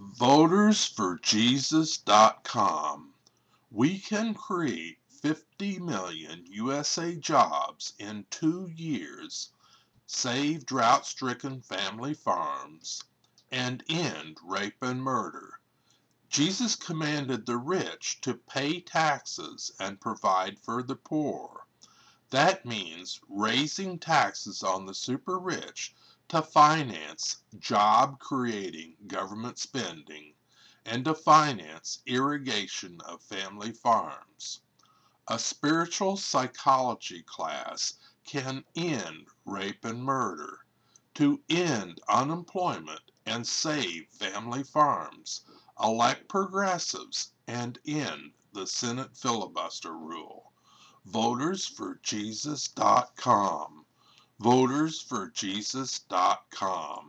VotersForJesus.com. We can create 50 million USA jobs in 2 years, save drought-stricken family farms, and end rape and murder. Jesus commanded the rich to pay taxes and provide for the poor. That means raising taxes on the super rich to finance job-creating government spending and to finance irrigation of family farms. A spiritual psychology class can end rape and murder. To end unemployment and save family farms, elect progressives and end the Senate filibuster rule. VotersForJesus.com. VotersForJesus.com.